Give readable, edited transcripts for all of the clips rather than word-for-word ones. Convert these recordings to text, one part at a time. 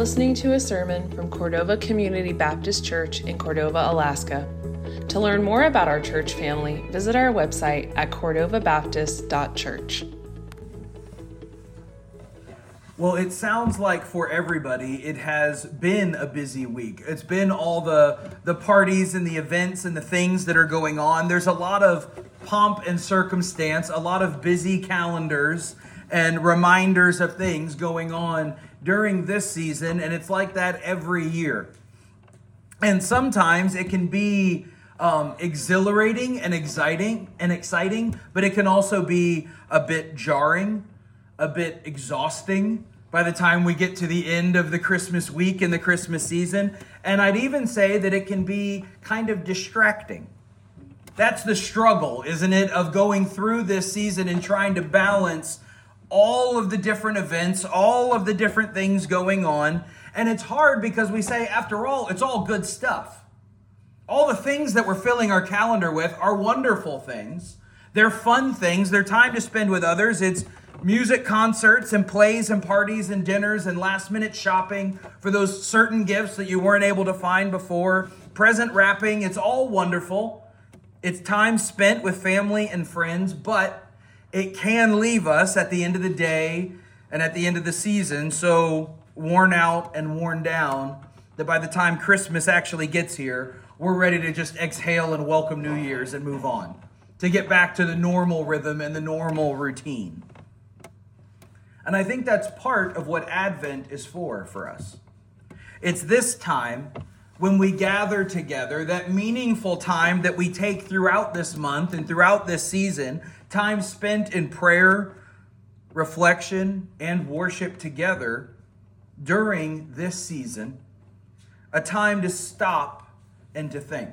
listening to a sermon from Cordova Community Baptist Church in Cordova, Alaska. To learn more about our church family, visit our website at cordovabaptist.church. Well, it sounds like for everybody, it has been a busy week. It's been all the parties and the events and the things that are going on. There's a lot of pomp and circumstance, a lot of busy calendars and reminders of things going on during this season, and it's like that every year. And sometimes it can be exhilarating and exciting, but it can also be a bit jarring, a bit exhausting by the time we get to the end of the Christmas week and the Christmas season. And I'd even say that it can be kind of distracting. That's the struggle, isn't it, of going through this season and trying to balance all of the different events, all of the different things going on. And it's hard because we say, after all, it's all good stuff. All the things that we're filling our calendar with are wonderful things. They're fun things. They're time to spend with others. It's music concerts and plays and parties and dinners and last-minute shopping for those certain gifts that you weren't able to find before. Present wrapping. It's all wonderful. It's time spent with family and friends, but it can leave us at the end of the day and at the end of the season so worn out and worn down that by the time Christmas actually gets here, we're ready to just exhale and welcome New Year's and move on, to get back to the normal rhythm and the normal routine. And I think that's part of what Advent is for us. It's this time when we gather together, that meaningful time that we take throughout this month and throughout this season, time spent in prayer, reflection, and worship together during this season, a time to stop and to think.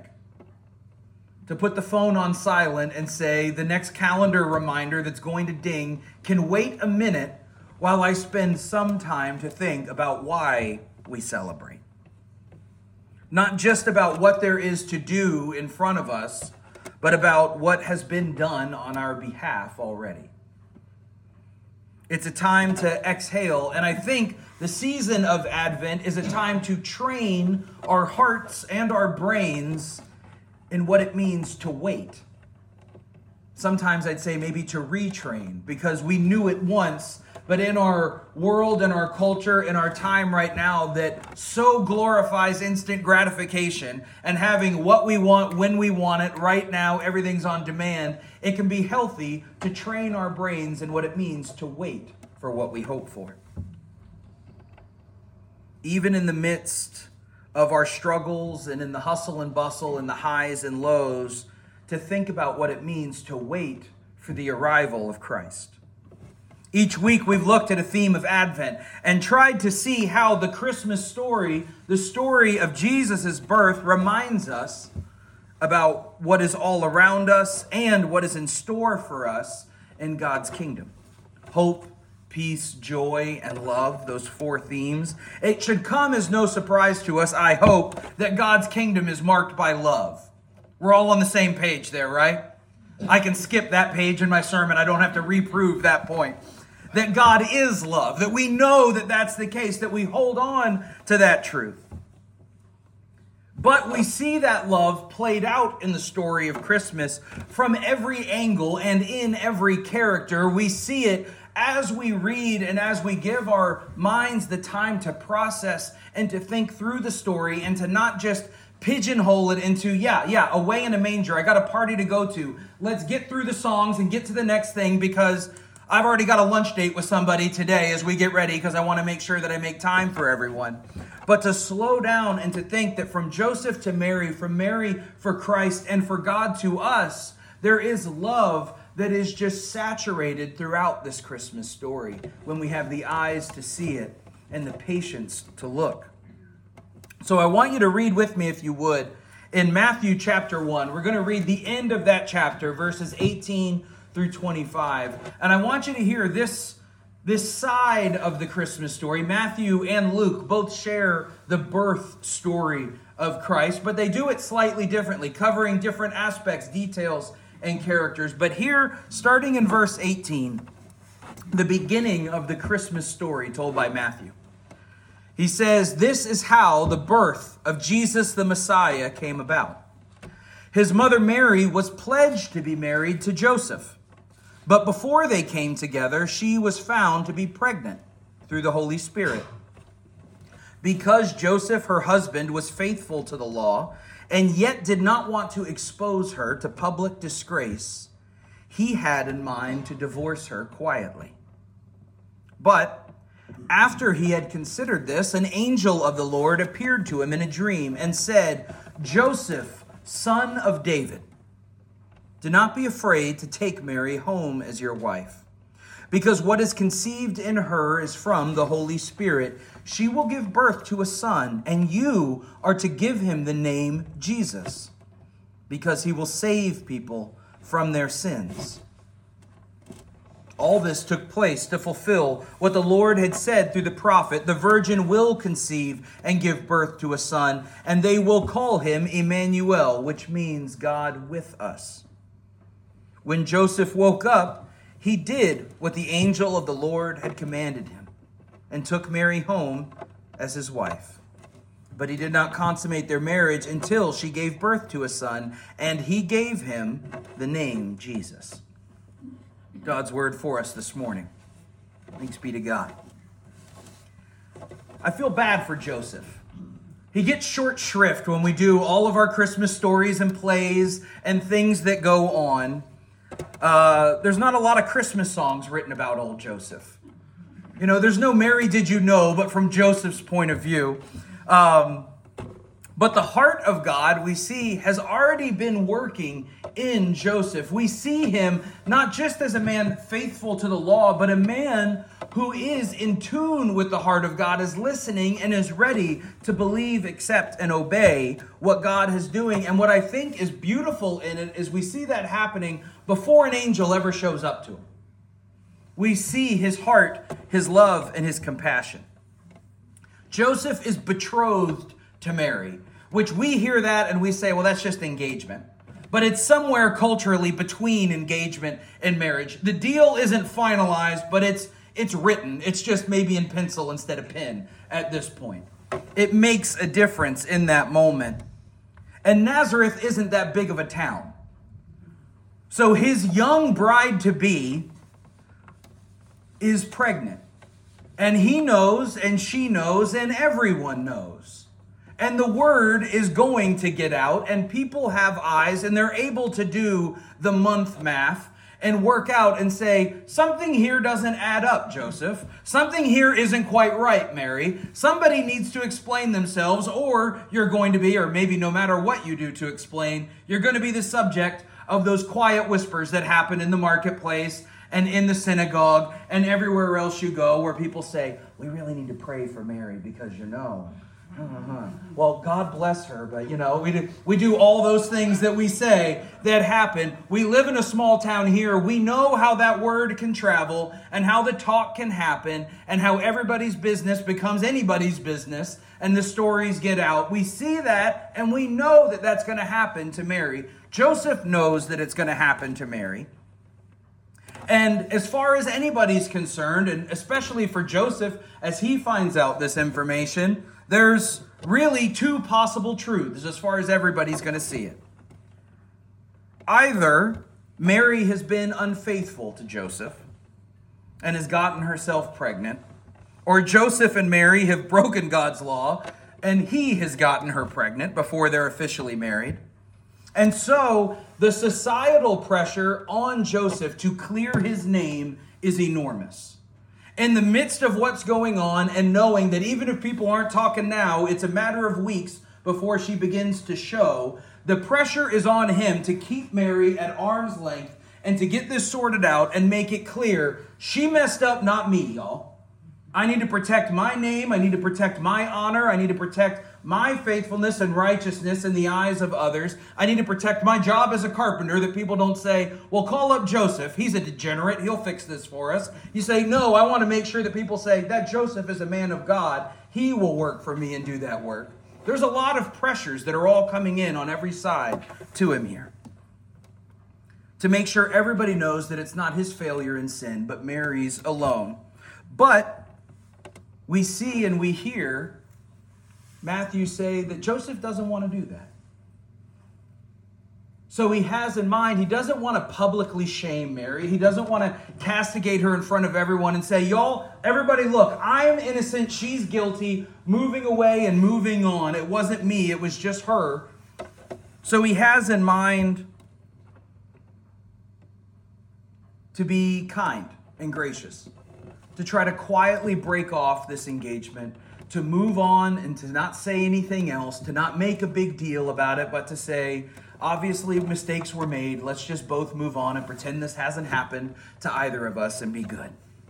To put the phone on silent and say, the next calendar reminder that's going to ding can wait a minute while I spend some time to think about why we celebrate. Not just about what there is to do in front of us, but about what has been done on our behalf already. It's a time to exhale, and I think the season of Advent is a time to train our hearts and our brains in what it means to wait. Sometimes I'd say maybe to retrain, because we knew it once, but in our world and our culture, in our time right now that so glorifies instant gratification and having what we want when we want it right now, everything's on demand, it can be healthy to train our brains in what it means to wait for what we hope for. Even in the midst of our struggles and in the hustle and bustle and the highs and lows, to think about what it means to wait for the arrival of Christ. Each week we've looked at a theme of Advent and tried to see how the Christmas story, the story of Jesus' birth, reminds us about what is all around us and what is in store for us in God's kingdom. Hope, peace, joy, and love, those four themes. It should come as no surprise to us, I hope, that God's kingdom is marked by love. We're all on the same page there, right? I can skip that page in my sermon. I don't have to reprove that point. That God is love, that we know that that's the case, that we hold on to that truth. But we see that love played out in the story of Christmas from every angle and in every character. We see it as we read and as we give our minds the time to process and to think through the story and to not just pigeonhole it into, away in a manger. I got a party to go to. Let's get through the songs and get to the next thing because I've already got a lunch date with somebody today as we get ready because I want to make sure that I make time for everyone. But to slow down and to think that from Joseph to Mary, from Mary for Christ, and for God to us, there is love that is just saturated throughout this Christmas story when we have the eyes to see it and the patience to look. So I want you to read with me, if you would, in Matthew chapter 1. We're going to read the end of that chapter, verses 18 through 25. And I want you to hear this side of the Christmas story. Matthew and Luke both share the birth story of Christ, but they do it slightly differently, covering different aspects, details, and characters. But here, starting in verse 18, the beginning of the Christmas story told by Matthew. He says, this is how the birth of Jesus the Messiah came about. His mother Mary was pledged to be married to Joseph. But before they came together, she was found to be pregnant through the Holy Spirit. Because Joseph, her husband, was faithful to the law and yet did not want to expose her to public disgrace, he had in mind to divorce her quietly. But after he had considered this, an angel of the Lord appeared to him in a dream and said, Joseph, son of David, do not be afraid to take Mary home as your wife, because what is conceived in her is from the Holy Spirit. She will give birth to a son, and you are to give him the name Jesus, because he will save people from their sins. All this took place to fulfill what the Lord had said through the prophet, the virgin will conceive and give birth to a son, and they will call him Emmanuel, which means God with us. When Joseph woke up, he did what the angel of the Lord had commanded him and took Mary home as his wife. But he did not consummate their marriage until she gave birth to a son, and he gave him the name Jesus. God's word for us this morning. Thanks be to God. I feel bad for Joseph. He gets short shrift when we do all of our Christmas stories and plays and things that go on. There's not a lot of Christmas songs written about old Joseph. You know, there's no Mary Did You Know, but from Joseph's point of view. But the heart of God, we see, has already been working in Joseph. We see him not just as a man faithful to the law, but a man who is in tune with the heart of God, is listening and is ready to believe, accept, and obey what God is doing. And what I think is beautiful in it is we see that happening before an angel ever shows up to him. We see his heart, his love, and his compassion. Joseph is betrothed to Mary, which we hear that and we say, well, that's just engagement. But it's somewhere culturally between engagement and marriage. The deal isn't finalized, but it's written. It's just maybe in pencil instead of pen at this point. It makes a difference in that moment. And Nazareth isn't that big of a town. So his young bride-to-be is pregnant. And he knows, and she knows, and everyone knows. And the word is going to get out, and people have eyes, and they're able to do the month math and work out and say, something here doesn't add up, Joseph. Something here isn't quite right, Mary. Somebody needs to explain themselves, or you're going to be, or maybe no matter what you do to explain, you're going to be the subject of those quiet whispers that happen in the marketplace and in the synagogue and everywhere else you go, where people say, we really need to pray for Mary because, well, God bless her, but we do all those things that we say that happen. We live in a small town here. We know how that word can travel and how the talk can happen and how everybody's business becomes anybody's business and the stories get out. We see that and we know that that's going to happen to Mary. Joseph knows that it's going to happen to Mary. And as far as anybody's concerned, and especially for Joseph, as he finds out this information, there's really two possible truths as far as everybody's going to see it. Either Mary has been unfaithful to Joseph and has gotten herself pregnant, or Joseph and Mary have broken God's law and he has gotten her pregnant before they're officially married. And so the societal pressure on Joseph to clear his name is enormous. In the midst of what's going on and knowing that even if people aren't talking now, it's a matter of weeks before she begins to show, the pressure is on him to keep Mary at arm's length and to get this sorted out and make it clear, she messed up, not me, y'all. I need to protect my name. I need to protect my honor. I need to protect my faithfulness and righteousness in the eyes of others. I need to protect my job as a carpenter, that people don't say, well, call up Joseph. He's a degenerate. He'll fix this for us. You say, no, I want to make sure that people say that Joseph is a man of God. He will work for me and do that work. There's a lot of pressures that are all coming in on every side to him here, to make sure everybody knows that it's not his failure and sin, but Mary's alone. But we see and we hear Matthew say that Joseph doesn't want to do that. So he has in mind, he doesn't want to publicly shame Mary. He doesn't want to castigate her in front of everyone and say, y'all, everybody look, I am innocent, she's guilty, moving away and moving on. It wasn't me, it was just her. So he has in mind to be kind and gracious, to try to quietly break off this engagement, to move on and to not say anything else, to not make a big deal about it, but to say, obviously mistakes were made. Let's just both move on and pretend this hasn't happened to either of us and be good.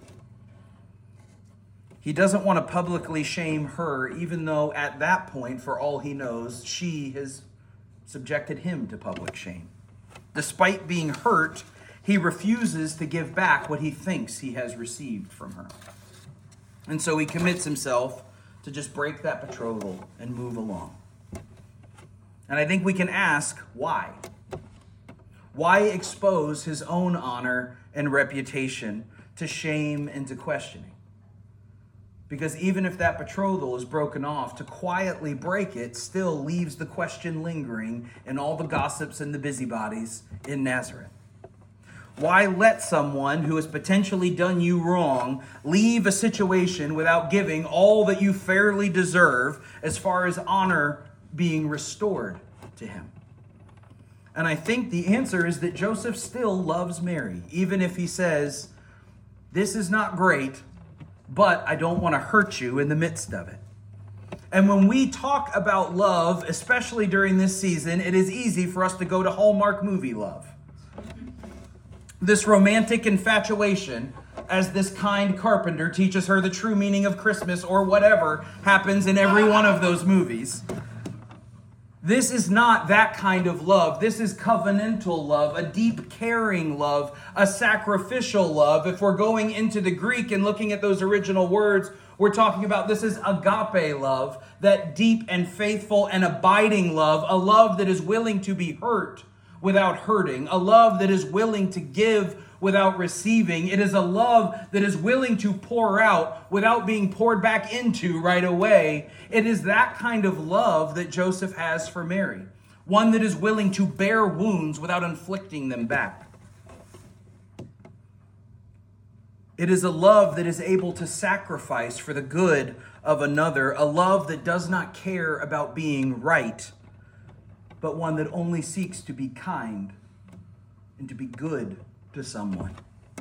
He doesn't want to publicly shame her, even though at that point, for all he knows, she has subjected him to public shame. Despite being hurt, he refuses to give back what he thinks he has received from her. And so he commits himself to just break that betrothal and move along. And I think we can ask, why? Why expose his own honor and reputation to shame and to questioning? Because even if that betrothal is broken off, to quietly break it still leaves the question lingering in all the gossips and the busybodies in Nazareth. Why let someone who has potentially done you wrong leave a situation without giving all that you fairly deserve as far as honor being restored to him? And I think the answer is that Joseph still loves Mary, even if he says, this is not great, but I don't want to hurt you in the midst of it. And when we talk about love, especially during this season, it is easy for us to go to Hallmark movie love. This romantic infatuation, as this kind carpenter teaches her the true meaning of Christmas or whatever happens in every one of those movies. This is not that kind of love. This is covenantal love, a deep caring love, a sacrificial love. If we're going into the Greek and looking at those original words, we're talking about this is agape love, that deep and faithful and abiding love, a love that is willing to be hurt without hurting, a love that is willing to give without receiving. It is a love that is willing to pour out without being poured back into right away. It is that kind of love that Joseph has for Mary, one that is willing to bear wounds without inflicting them back. It is a love that is able to sacrifice for the good of another, a love that does not care about being right, but one that only seeks to be kind and to be good to someone.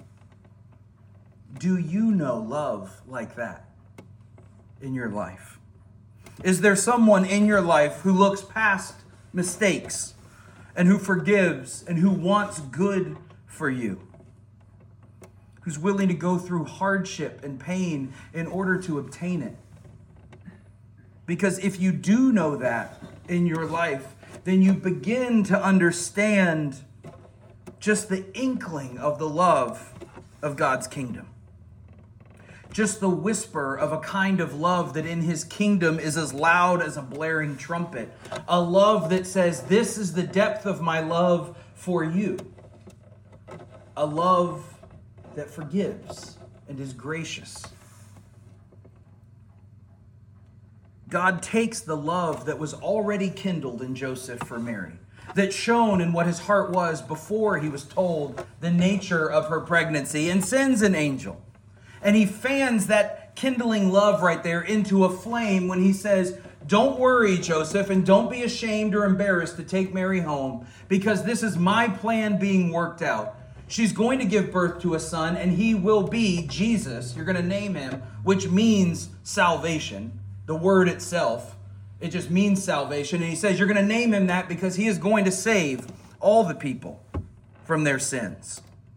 Do you know love like that in your life? Is there someone in your life who looks past mistakes and who forgives and who wants good for you? Who's willing to go through hardship and pain in order to obtain it? Because if you do know that in your life, then you begin to understand just the inkling of the love of God's kingdom. Just the whisper of a kind of love that in his kingdom is as loud as a blaring trumpet. A love that says, this is the depth of my love for you. A love that forgives and is gracious. God takes the love that was already kindled in Joseph for Mary, that shone in what his heart was before he was told the nature of her pregnancy, and sends an angel. And he fans that kindling love right there into a flame when he says, don't worry, Joseph, and don't be ashamed or embarrassed to take Mary home, because this is my plan being worked out. She's going to give birth to a son, and he will be Jesus. You're going to name him, which means salvation. The word itself, it just means salvation. And he says, you're going to name him that because he is going to save all the people from their sins.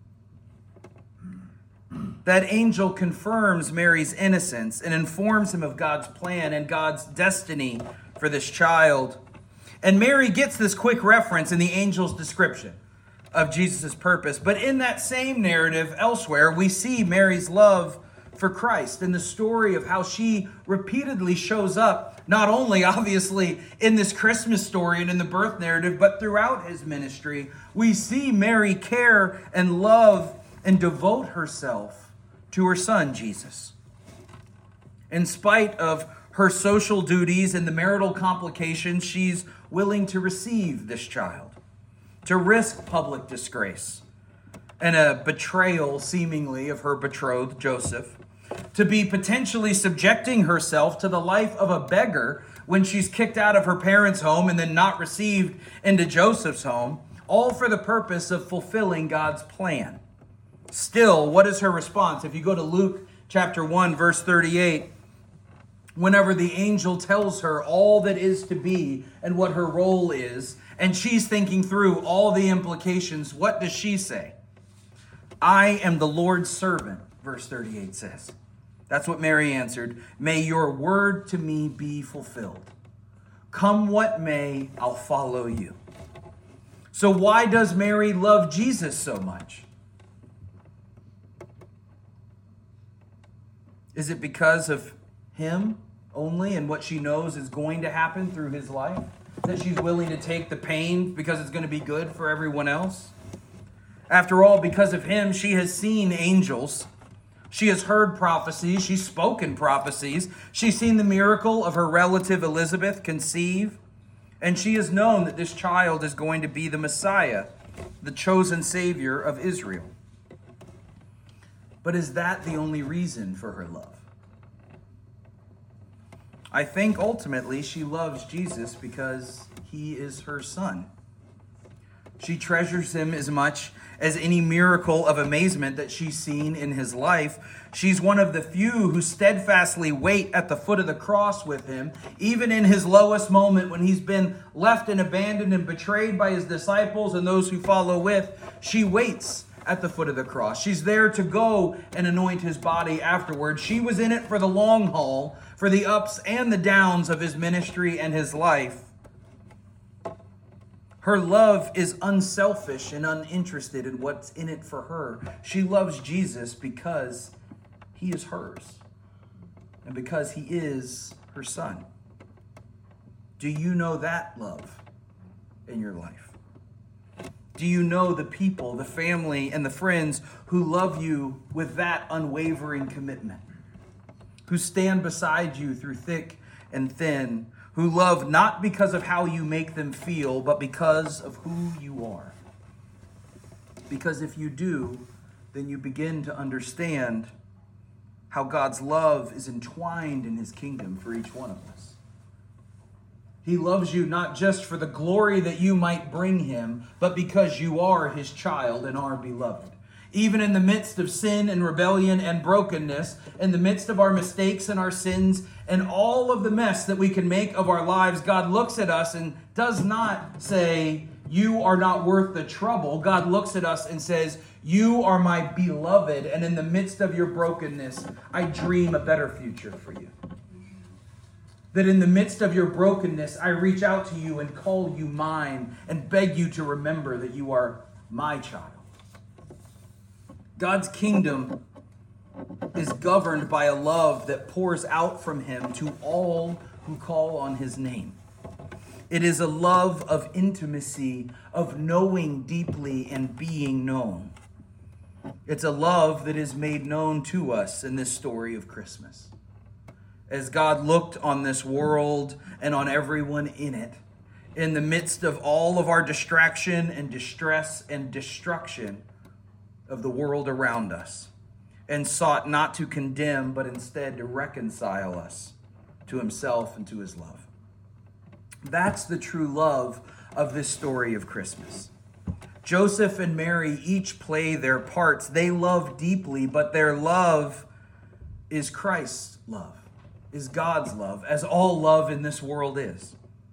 That angel confirms Mary's innocence and informs him of God's plan and God's destiny for this child. And Mary gets this quick reference in the angel's description of Jesus' purpose. But in that same narrative elsewhere, we see Mary's love for Christ and the story of how she repeatedly shows up, not only obviously in this Christmas story and in the birth narrative, but throughout his ministry. We see Mary care and love and devote herself to her son, Jesus. In spite of her social duties and the marital complications, she's willing to receive this child, to risk public disgrace and a betrayal, seemingly, of her betrothed, Joseph, to be potentially subjecting herself to the life of a beggar when she's kicked out of her parents' home and then not received into Joseph's home, all for the purpose of fulfilling God's plan. Still, what is her response? If you go to Luke chapter 1, verse 38, whenever the angel tells her all that is to be and what her role is, and she's thinking through all the implications, what does she say? I am the Lord's servant, verse 38 says. That's what Mary answered. May your word to me be fulfilled. Come what may, I'll follow you. So why does Mary love Jesus so much? Is it because of him only and what she knows is going to happen through his life? That she's willing to take the pain because it's going to be good for everyone else? After all, because of him, she has seen angels. She has heard prophecies. She's spoken prophecies. She's seen the miracle of her relative Elizabeth conceive. And she has known that this child is going to be the Messiah, the chosen Savior of Israel. But is that the only reason for her love? I think ultimately she loves Jesus because he is her son. She treasures him as much as any miracle of amazement that she's seen in his life. She's one of the few who steadfastly wait at the foot of the cross with him, even in his lowest moment when he's been left and abandoned and betrayed by his disciples and those who follow with. She waits at the foot of the cross. She's there to go and anoint his body afterwards. She was in it for the long haul, for the ups and the downs of his ministry and his life. Her love is unselfish and uninterested in what's in it for her. She loves Jesus because he is hers and because he is her son. Do you know that love in your life? Do you know the people, the family, and the friends who love you with that unwavering commitment? Who stand beside you through thick and thin? Who love not because of how you make them feel, but because of who you are. Because if you do, then you begin to understand how God's love is entwined in his kingdom for each one of us. He loves you not just for the glory that you might bring him, but because you are his child and are beloved. Even in the midst of sin and rebellion and brokenness, in the midst of our mistakes and our sins and all of the mess that we can make of our lives, God looks at us and does not say, you are not worth the trouble. God looks at us and says, you are my beloved, and in the midst of your brokenness, I dream a better future for you. That in the midst of your brokenness, I reach out to you and call you mine and beg you to remember that you are my child. God's kingdom is governed by a love that pours out from him to all who call on his name. It is a love of intimacy, of knowing deeply and being known. It's a love that is made known to us in this story of Christmas. As God looked on this world and on everyone in it, in the midst of all of our distraction and distress and destruction of the world around us, and sought not to condemn, but instead to reconcile us to himself and to his love. That's the true love of this story of Christmas. Joseph and Mary each play their parts. They love deeply, but their love is Christ's love, is God's love, as all love in this world is.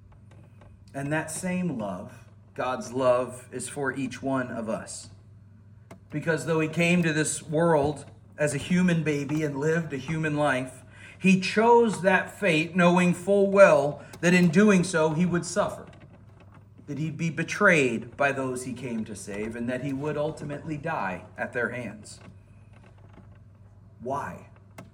And that same love, God's love, is for each one of us. Because though he came to this world as a human baby and lived a human life, he chose that fate knowing full well that in doing so he would suffer, that he'd be betrayed by those he came to save, and that he would ultimately die at their hands. Why?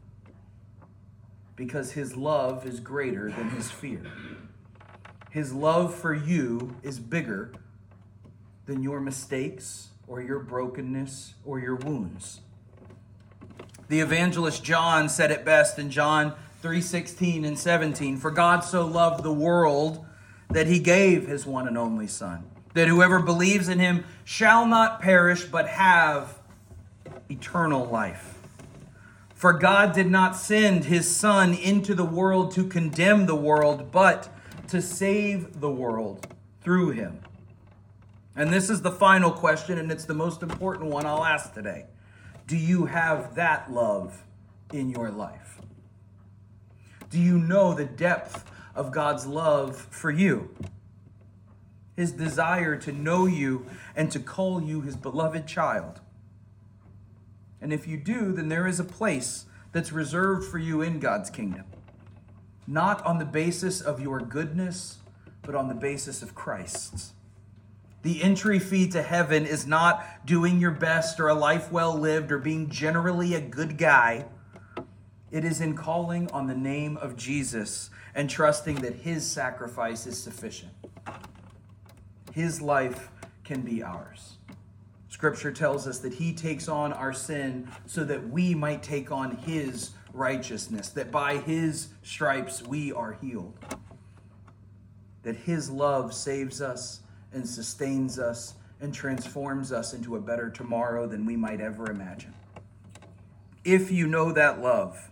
Because his love is greater than his fear. His love for you is bigger than your mistakes or your brokenness or your wounds. The evangelist John said it best in John 3:16 and 17. For God so loved the world that he gave his one and only Son, that whoever believes in him shall not perish but have eternal life. For God did not send his Son into the world to condemn the world, but to save the world through him. And this is the final question, and it's the most important one I'll ask today. Do you have that love in your life? Do you know the depth of God's love for you? His desire to know you and to call you his beloved child. And if you do, then there is a place that's reserved for you in God's kingdom. Not on the basis of your goodness, but on the basis of Christ's. The entry fee to heaven is not doing your best or a life well lived or being generally a good guy. It is in calling on the name of Jesus and trusting that his sacrifice is sufficient. His life can be ours. Scripture tells us that he takes on our sin so that we might take on his righteousness, that by his stripes we are healed, that his love saves us and sustains us and transforms us into a better tomorrow than we might ever imagine. If you know that love,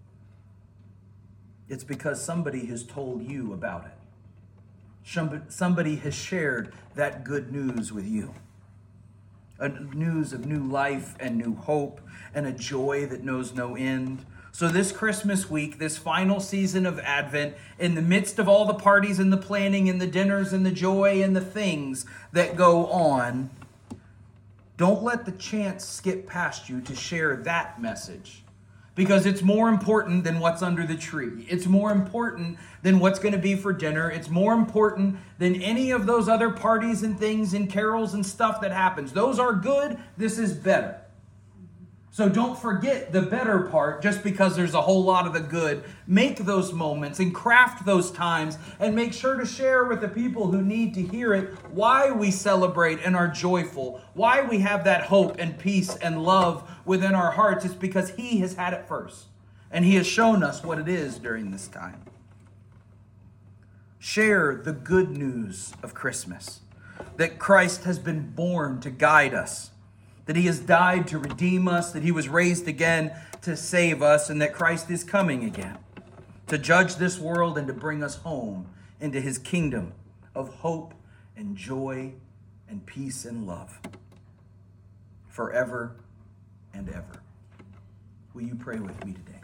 it's because somebody has told you about it. Somebody has shared that good news with you. A news of new life and new hope and a joy that knows no end. So this Christmas week, this final season of Advent, in the midst of all the parties and the planning and the dinners and the joy and the things that go on, don't let the chance skip past you to share that message. Because it's more important than what's under the tree. It's more important than what's going to be for dinner. It's more important than any of those other parties and things and carols and stuff that happens. Those are good. This is better. So don't forget the better part just because there's a whole lot of the good. Make those moments and craft those times and make sure to share with the people who need to hear it why we celebrate and are joyful, why we have that hope and peace and love within our hearts. It's because he has had it first and he has shown us what it is during this time. Share the good news of Christmas, that Christ has been born to guide us, that he has died to redeem us, that he was raised again to save us, and that Christ is coming again to judge this world and to bring us home into his kingdom of hope and joy and peace and love forever and ever. Will you pray with me today?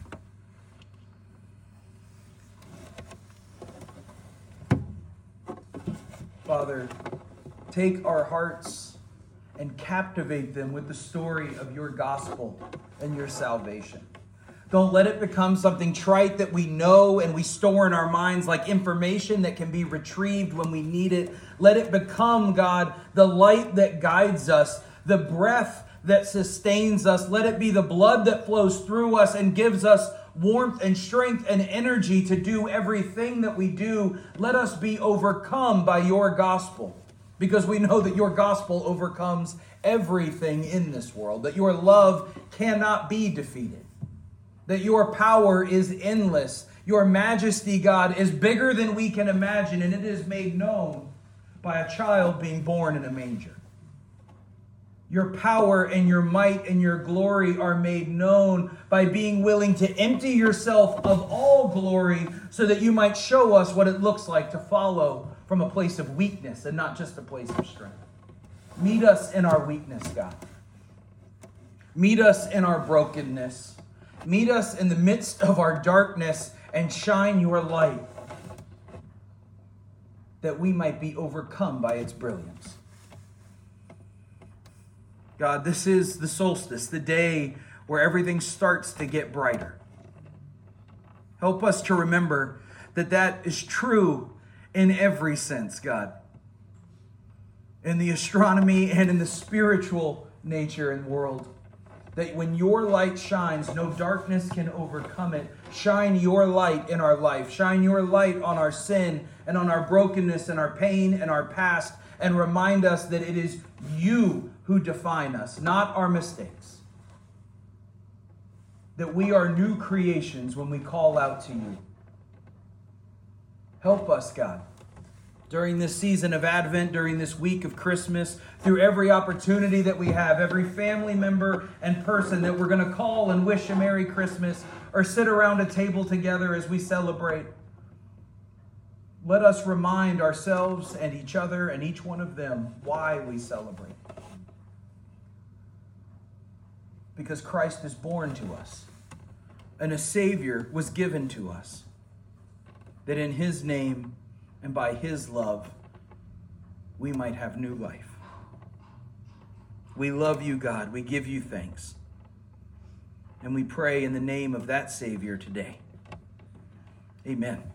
Father, take our hearts and captivate them with the story of your gospel and your salvation. Don't let it become something trite that we know and we store in our minds like information that can be retrieved when we need it. Let it become, God, the light that guides us, the breath that sustains us. Let it be the blood that flows through us and gives us warmth and strength and energy to do everything that we do. Let us be overcome by your gospel, because we know that your gospel overcomes everything in this world, that your love cannot be defeated, that your power is endless. Your majesty, God, is bigger than we can imagine, and it is made known by a child being born in a manger. Your power and your might and your glory are made known by being willing to empty yourself of all glory so that you might show us what it looks like to follow from a place of weakness and not just a place of strength. Meet us in our weakness, God. Meet us in our brokenness. Meet us in the midst of our darkness and shine your light that we might be overcome by its brilliance. God, this is the solstice, the day where everything starts to get brighter. Help us to remember that that is true in every sense, God. In the astronomy and in the spiritual nature and world. That when your light shines, no darkness can overcome it. Shine your light in our life. Shine your light on our sin and on our brokenness and our pain and our past. And remind us that it is you who define us, not our mistakes. that we are new creations when we call out to you. Help us, God, during this season of Advent, during this week of Christmas, through every opportunity that we have, every family member and person that we're going to call and wish a Merry Christmas or sit around a table together as we celebrate. Let us remind ourselves and each other and each one of them why we celebrate. Because Christ is born to us, and a Savior was given to us, that in His name and by His love, we might have new life. We love you, God. We give you thanks. And we pray in the name of that Savior today. Amen.